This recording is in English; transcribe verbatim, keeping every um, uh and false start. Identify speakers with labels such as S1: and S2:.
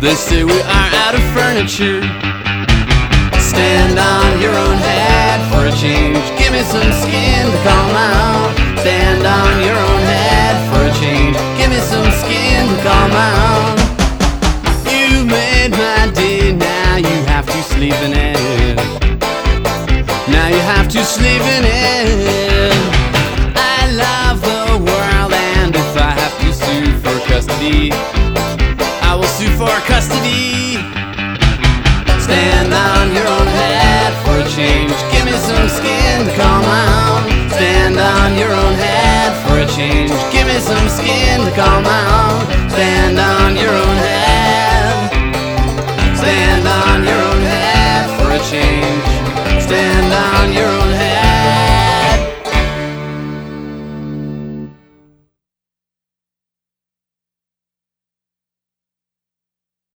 S1: They say we are out of furniture. Stand on your own head for a change. Give me some skin to calm out. Stand on your own head for a change. Give me some skin to calm out. You made my day, now you have to sleep in it. Now you have to sleep in it. I love the world, and if I have to sue for custody, I will sue for custody. Stand on your own head for a change. Give me some skin to calm out. Stand on your own head for a change. Give me some skin to calm out. Stand on your